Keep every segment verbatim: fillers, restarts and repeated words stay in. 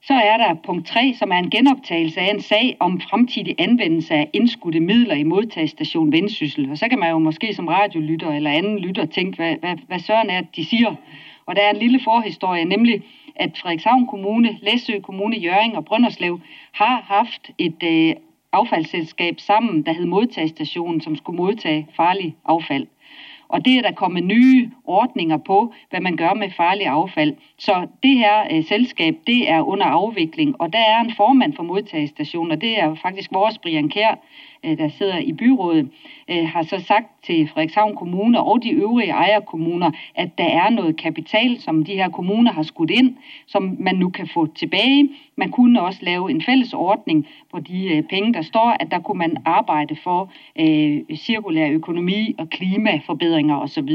Så er der punkt tre, som er en genoptagelse af en sag om fremtidig anvendelse af indskudte midler i modtagestation Vendsyssel. Og så kan man jo måske som radiolytter eller anden lytter tænke, hvad, hvad, hvad søren er de siger. Og der er en lille forhistorie, nemlig at Frederikshavn Kommune, Læsø Kommune, Hjørring og Brønderslev har haft et øh, affaldsselskab sammen, der hed Modtagestationen, som skulle modtage farlig affald. Og det er der kommet nye ordninger på, hvad man gør med farlig affald. Så det her øh, selskab, det er under afvikling, og der er en formand for modtagestationen, og det er faktisk vores Brian Kjær, øh, der sidder i byrådet, øh, har så sagt til Frederikshavn Kommune og de øvrige ejerkommuner, at der er noget kapital, som de her kommuner har skudt ind, som man nu kan få tilbage. Man kunne også lave en fælles ordning på de øh, penge, der står, at der kunne man arbejde for øh, cirkulær økonomi og klimaforbedringer osv.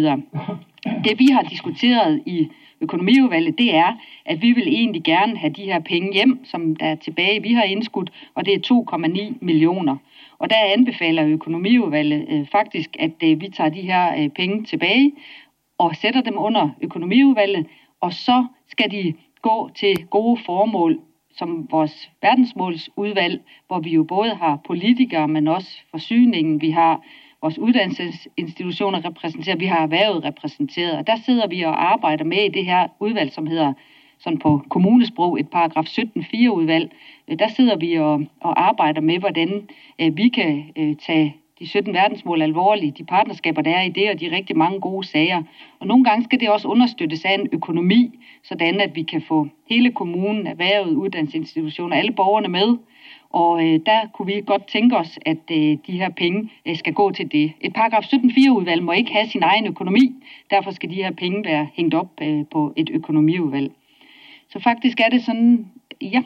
Det vi har diskuteret i økonomiudvalget, det er, at vi vil egentlig gerne have de her penge hjem, som der er tilbage. Vi har indskudt, og det er to komma ni millioner. Og der anbefaler økonomiudvalget øh, faktisk, at øh, vi tager de her øh, penge tilbage og sætter dem under økonomiudvalget, og så skal de gå til gode formål, som vores verdensmålsudvalg, hvor vi jo både har politikere, men også forsyningen, vi har vores uddannelsesinstitutioner repræsenteret, vi har erhvervet repræsenteret, og der sidder vi og arbejder med i det her udvalg, som hedder sådan på kommunesprog, et paragraf sytten fire udvalg. Der sidder vi og, og arbejder med, hvordan øh, vi kan øh, tage de sytten verdensmål alvorligt, de partnerskaber, der er i det, og de rigtig mange gode sager. Og nogle gange skal det også understøttes af en økonomi, sådan at vi kan få hele kommunen, erhvervet, uddannelsesinstitutioner, alle borgerne med. Og øh, der kunne vi godt tænke os, at øh, de her penge øh, skal gå til det. Et paragraf sytten fire udvalg må ikke have sin egen økonomi, derfor skal de her penge være hængt op øh, på et økonomiudvalg. Så faktisk er det sådan, ja.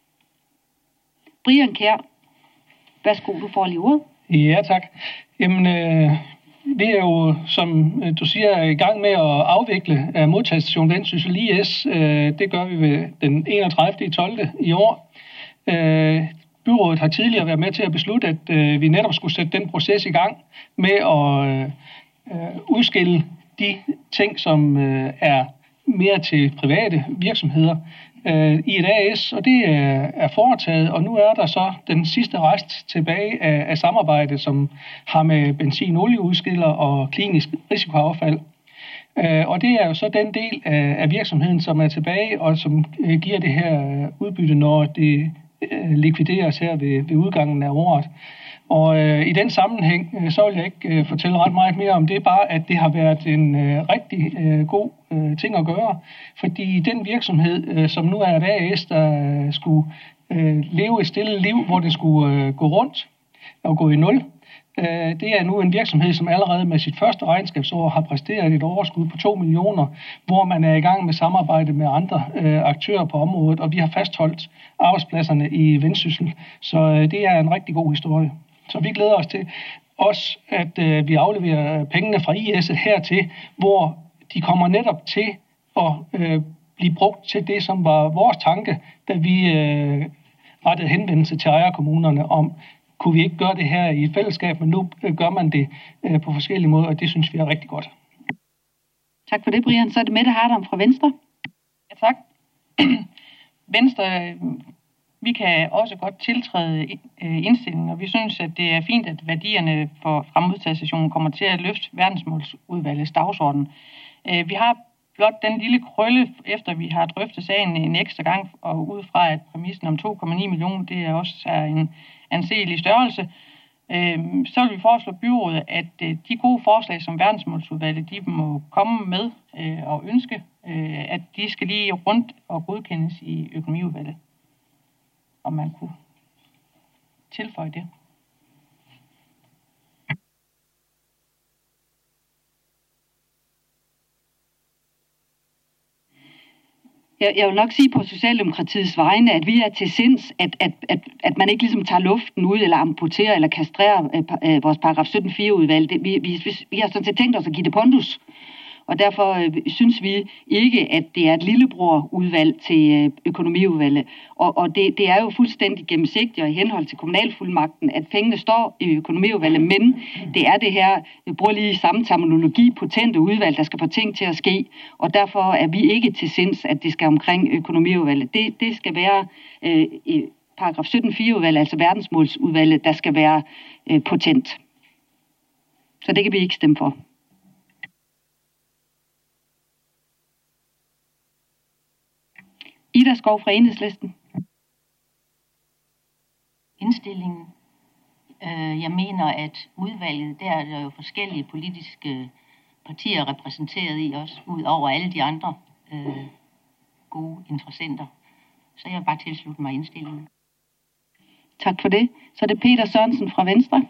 Brian Kjær, værsgo, du får lige ordet. Ja, tak. Jamen, øh, vi er jo, som du siger, i gang med at afvikle uh, modtagestation Vendsyssel I S. Uh, det gør vi ved den enogtredivte tolvte i år. Uh, byrådet har tidligere været med til at beslutte, at uh, vi netop skulle sætte den proces i gang med at uh, udskille de ting, som uh, er mere til private virksomheder øh, i et A S, og det er, er foretaget, og nu er der så den sidste rest tilbage af, af samarbejde, som har med benzin- og olieudskiller og klinisk risikoaffald. Øh, og det er jo så den del af, af virksomheden, som er tilbage, og som øh, giver det her udbytte, når det øh, likvideres her ved, ved udgangen af året. Og øh, i den sammenhæng, øh, så vil jeg ikke øh, fortælle ret meget mere om det, bare at det har været en øh, rigtig øh, god øh, ting at gøre. Fordi den virksomhed, øh, som nu er et A S, der øh, skulle øh, leve et stille liv, hvor det skulle øh, gå rundt og gå i nul, øh, det er nu en virksomhed, som allerede med sit første regnskabsår har præsteret et overskud på to millioner, hvor man er i gang med samarbejde med andre øh, aktører på området, og vi har fastholdt arbejdspladserne i Vendsyssel. Så øh, det er en rigtig god historie. Så vi glæder os til også, at øh, vi afleverer pengene fra I S'et hertil, hvor de kommer netop til at øh, blive brugt til det, som var vores tanke, da vi øh, rettede henvendelse til ejerkommunerne om, kunne vi ikke gøre det her i et fællesskab, men nu øh, gør man det øh, på forskellige måder, og det synes vi er rigtig godt. Tak for det, Brian. Så er det Mette Hardam fra Venstre. Ja, tak. Venstre... Vi kan også godt tiltræde indstillingen, og vi synes, at det er fint, at værdierne for fremmodtagesstationen kommer til at løfte verdensmålsudvalgets dagsorden. Vi har blot den lille krølle, efter vi har drøftet sagen en ekstra gang, og ud fra, at præmissen om to komma ni millioner, det er også er en anselig størrelse, så vil vi foreslå byrådet, at de gode forslag, som verdensmålsudvalget de må komme med og ønske, at de skal lige rundt og godkendes i økonomiudvalget. Om man kunne tilføje det. Jeg, jeg vil nok sige på Socialdemokratiets vegne, at vi er til sinds, at, at, at, at man ikke ligesom tager luften ud, eller amputerer, eller kastrerer øh, øh, vores paragraf sytten fire udvalg. Det, vi, vi, vi har sådan set tænkt os at give det pondus. Og derfor øh, synes vi ikke, at det er et lillebror-udvalg til øh, økonomiudvalget. Og, og det, det er jo fuldstændig gennemsigtigt og i henhold til kommunalfuldmagten, at pengene står i økonomiudvalget, men det er det her, jeg bruger lige samme terminologi, potente udvalg, der skal få ting til at ske. Og derfor er vi ikke til sinds, at det skal omkring økonomiudvalget. Det, det skal være øh, i paragraf sytten fire udvalget, altså verdensmålsudvalget, der skal være øh, potent. Så det kan vi ikke stemme for. Ida Skov fra Enhedslisten. Indstillingen. Jeg mener, at udvalget, der er der jo forskellige politiske partier repræsenteret i også, ud over alle de andre øh, gode interessenter. Så jeg vil bare tilslutte mig indstillingen. Tak for det. Så er det Peter Sørensen fra Venstre.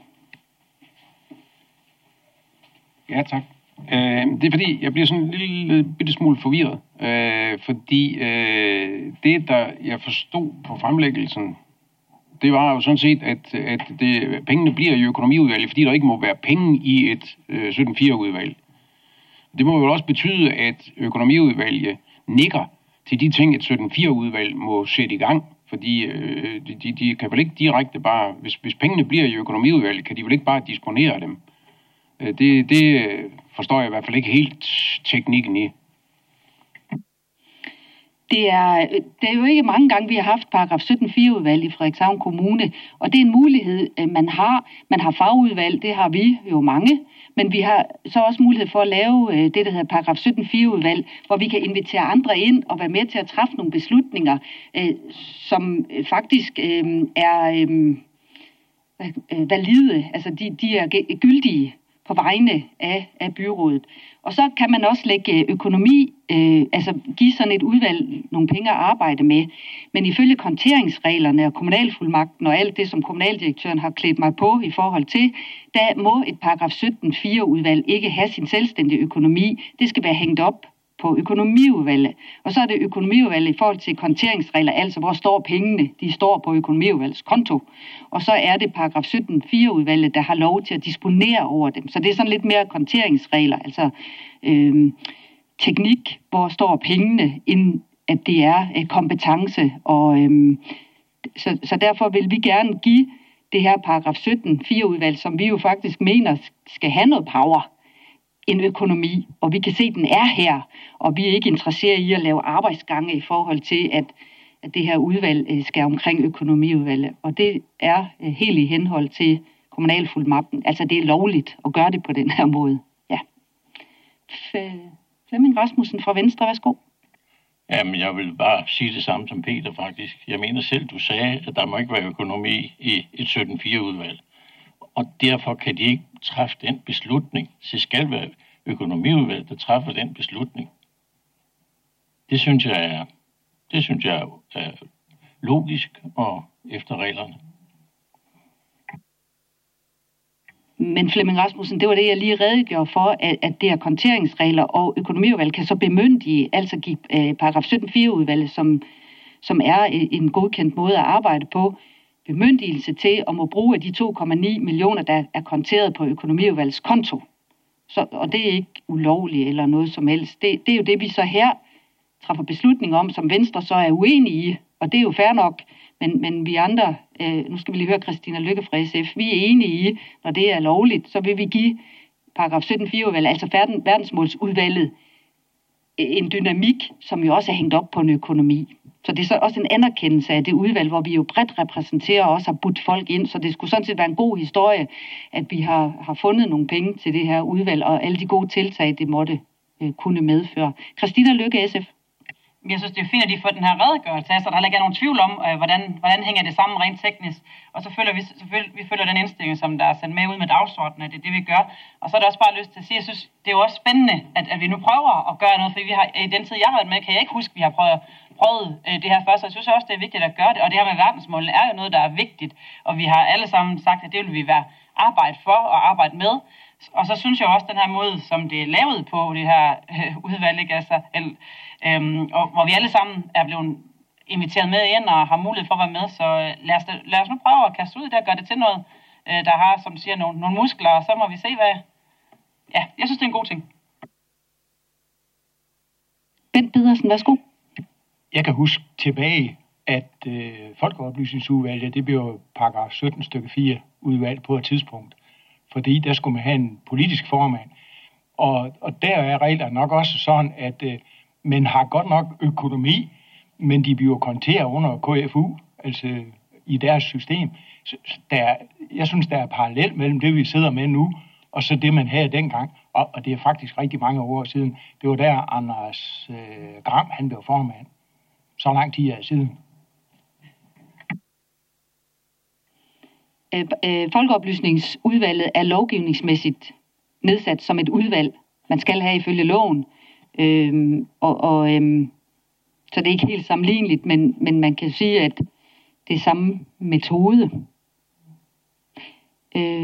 Ja, tak. Øh, det er fordi, jeg bliver sådan en lille bitte smule forvirret. Øh, fordi øh, det, der jeg forstod på fremlæggelsen, det var jo sådan set, at, at det, pengene bliver i økonomiudvalget, fordi der ikke må være penge i et øh, sytten fire udvalg. Det må jo også betyde, at økonomiudvalget nikker til de ting, et sytten fire udvalg må sætte i gang. Fordi øh, de, de, de kan vel ikke direkte bare, hvis, hvis pengene bliver i økonomiudvalget, kan de vel ikke bare disponere dem. Øh, det, det forstår jeg i hvert fald ikke helt teknikken i. Det er, det er jo ikke mange gange, vi har haft paragraf sytten fire udvalg i Frederikshavn Kommune, og det er en mulighed, man har. Man har fagudvalg, det har vi jo mange, men vi har så også mulighed for at lave det, der hedder paragraf sytten fire udvalg, hvor vi kan invitere andre ind og være med til at træffe nogle beslutninger, som faktisk er valide, altså de, de er gyldige på vegne af, af byrådet. Og så kan man også lægge økonomi, øh, altså give sådan et udvalg nogle penge at arbejde med. Men ifølge konteringsreglerne og kommunalfuldmagten og alt det, som kommunaldirektøren har klædt mig på i forhold til, der må et paragraf sytten fire udvalg ikke have sin selvstændige økonomi. Det skal være hængt op på økonomiudvalget. Og så er det økonomiudvalget i forhold til konteringsregler, altså hvor står pengene, de står på økonomiudvalgets konto. Og så er det paragraf sytten fire udvalget, der har lov til at disponere over dem. Så det er sådan lidt mere konteringsregler, altså øh, teknik, hvor står pengene, end at det er øh, kompetence. Og, øh, så, så derfor vil vi gerne give det her paragraf sytten fire udvalg, som vi jo faktisk mener skal have noget power, en økonomi, og vi kan se, at den er her, og vi er ikke interesseret i at lave arbejdsgange i forhold til, at, at det her udvalg skal omkring økonomiudvalget. Og det er helt i henhold til kommunalfuldmagten. Altså, det er lovligt at gøre det på den her måde. Ja. Flemming Rasmussen fra Venstre, værsgo. Jamen, jeg vil bare sige det samme som Peter, faktisk. Jeg mener selv, du sagde, at der må ikke være økonomi i et sytten fire udvalg. Og derfor kan de ikke træffe den beslutning. Så det skal være økonomiudvalget, der træffer den beslutning. Det synes jeg er, det synes jeg er logisk og efter reglerne. Men Flemming Rasmussen, det var det, jeg lige redegjorde for, at, at det er konteringsregler, og økonomiudvalget kan så bemyndige, altså give øh, paragraf sytten fire udvalget, som, som er en godkendt måde at arbejde på, bemyndigelse til at må bruge af de to komma ni millioner, der er konteret på økonomiudvalgets konto. Så, og det er ikke ulovligt eller noget som helst. Det, det er jo det, vi så her træffer beslutning om, som Venstre så er uenige i. Og det er jo fair nok, men, men vi andre, øh, nu skal vi lige høre Christina Lykke fra S F, vi er enige i, når det er lovligt, så vil vi give paragraf sytten fire udvalget, altså verdensmålsudvalget, en dynamik, som jo også er hængt op på en økonomi. Så det er så også en anerkendelse af det udvalg, hvor vi jo bredt repræsenterer og også har budt folk ind. Så det skulle sådan set være en god historie, at vi har, har fundet nogle penge til det her udvalg, og alle de gode tiltag, det måtte øh, kunne medføre. Christina Lykke, S F. Jeg synes, det er fint, at de får den her redegørelse, så der heller ikke er nogen tvivl om, øh, hvordan, hvordan hænger det sammen rent teknisk. Og så følger vi, selvfølgelig, vi følger den indstilling, som der er sendt med ud med dagsordenen, at det er det, vi gør. Og så er der også bare lyst til at sige, jeg synes, det er jo også spændende, at, at vi nu prøver at gøre noget, for vi har, i den tid, jeg har været med, kan jeg ikke huske, at vi har prøvet, prøvet øh, det her først. Og jeg synes også, det er vigtigt at gøre det. Og det her med verdensmålene er jo noget, der er vigtigt. Og vi har alle sammen sagt, at det vil vi være arbejde for og arbejde med. Og så synes jeg også, den her måde, som det er lavet på, det her øh, udvalg, ikke? Altså, el, øhm, og, hvor vi alle sammen er blevet inviteret med ind og har mulighed for at være med. Så øh, lad, os, lad os nu prøve at kaste ud der og gøre det til noget, øh, der har, som siger, nogle, nogle muskler, og så må vi se, hvad... Ja, jeg synes, det er en god ting. Bent Pedersen, værsgo. Jeg kan huske tilbage, at øh, Folkeoplysningsudvalget, det blev paragraf sytten stykke fire udvalgt på et tidspunkt, fordi der skulle man have en politisk formand. Og, og der er reglerne nok også sådan, at øh, man har godt nok økonomi, men de bliver konteret under K F U, altså i deres system. Så der, jeg synes, der er parallel mellem det, vi sidder med nu, og så det, man havde dengang. Og, og det er faktisk rigtig mange år siden. Det var der, Anders øh, Gram, han blev formand. Så lang tid er siden. Øh, øh, Folkeoplysningsudvalget er lovgivningsmæssigt nedsat som et udvalg, man skal have ifølge loven. Øh, og, og, øh, så det er ikke helt sammenligneligt, men, men man kan sige, at det er samme metode. Øh,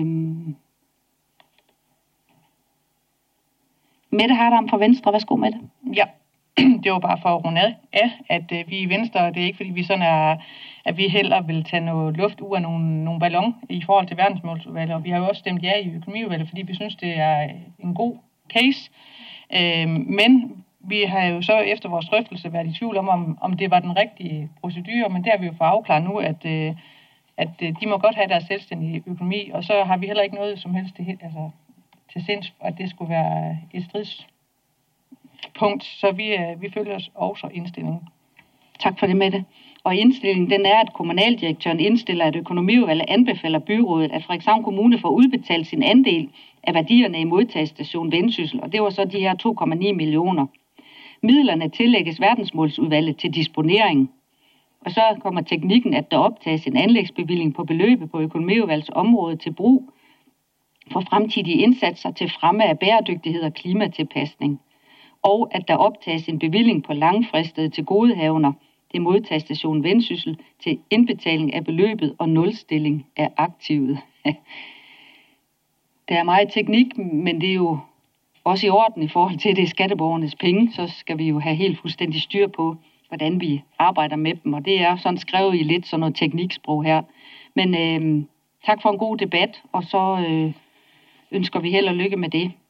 Mette Hardam fra Venstre, værsgo med det. Ja, det var bare for at runde af, at øh, vi i Venstre, det er ikke fordi vi sådan er, at vi heller vil tage noget luft ud af nogle, nogle ballon i forhold til verdensmålsudvalget, og vi har jo også stemt ja i økonomiudvalget, fordi vi synes, det er en god case. Øh, men vi har jo så efter vores drøftelse været i tvivl om, om, om det var den rigtige procedure, men det har vi jo fået afklaret nu, at, øh, at øh, de må godt have deres selvstændige økonomi, og så har vi heller ikke noget som helst til, altså, til sinds, at det skulle være et stridspunkt, så vi, øh, vi følger os også indstillingen. Tak for det, Mette. Og indstillingen den er, at kommunaldirektøren indstiller, at økonomiudvalget anbefaler byrådet, at Frederikshavn Kommune får udbetalt sin andel af værdierne i modtagestation Vendsyssel, og det var så de her to komma ni millioner. Midlerne tillægges verdensmålsudvalget til disponering. Og så kommer teknikken, at der optages en anlægsbevilling på beløbet på økonomiudvalgets område til brug for fremtidige indsatser til fremme af bæredygtighed og klimatilpasning. Og at der optages en bevilling på langfristede til godehavner, det er modtagestation Vendsyssel, til indbetaling af beløbet og nulstilling af aktivet. Der er meget teknik, men det er jo også i orden i forhold til, at det er skatteborgernes penge, så skal vi jo have helt fuldstændig styr på, hvordan vi arbejder med dem. Og det er sådan skrevet i lidt sådan noget tekniksprog her. Men øh, tak for en god debat, og så øh, ønsker vi held og lykke med det.